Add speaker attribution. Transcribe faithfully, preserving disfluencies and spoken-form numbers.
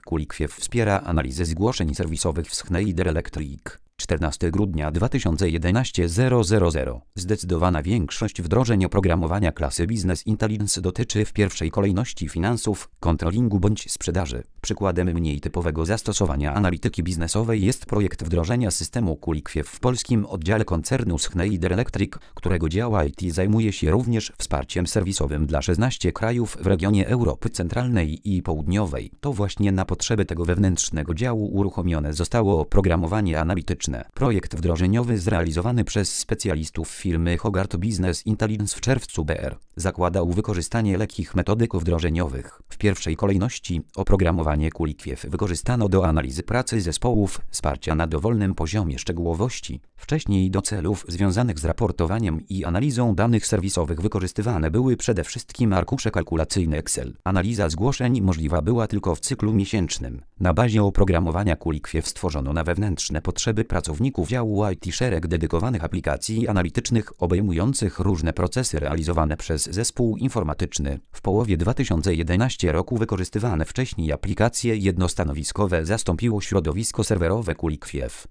Speaker 1: Kulikwiew wspiera analizę zgłoszeń serwisowych w Schneider Electric. czternastego grudnia dwa tysiące jedenastego zero zero zero. Zdecydowana większość wdrożeń oprogramowania klasy Business Intelligence dotyczy w pierwszej kolejności finansów, kontrolingu bądź sprzedaży. Przykładem mniej typowego zastosowania analityki biznesowej jest projekt wdrożenia systemu Kulikwiew w polskim oddziale koncernu Schneider Electric, którego dział I T zajmuje się również wsparciem serwisowym dla szesnastu krajów w regionie Europy Centralnej i Południowej. To właśnie na potrzeby tego wewnętrznego działu uruchomione zostało oprogramowanie analityczne. Projekt wdrożeniowy zrealizowany przez specjalistów firmy Hogarth Business Intelligence w czerwcu B R zakładał wykorzystanie lekkich metodyk wdrożeniowych. W pierwszej kolejności oprogramowanie Kulikwiew wykorzystano do analizy pracy zespołów, wsparcia na dowolnym poziomie szczegółowości. Wcześniej do celów związanych z raportowaniem i analizą danych serwisowych wykorzystywane były przede wszystkim arkusze kalkulacyjne Excel. Analiza zgłoszeń możliwa była tylko w cyklu miesięcznym. Na bazie oprogramowania Kulikwiew stworzono na wewnętrzne potrzeby pracowników działu I T szereg dedykowanych aplikacji analitycznych obejmujących różne procesy realizowane przez zespół informatyczny. W połowie dwa tysiące jedenastego roku wykorzystywane wcześniej aplikacje jednostanowiskowe zastąpiło środowisko serwerowe Kulikwiew.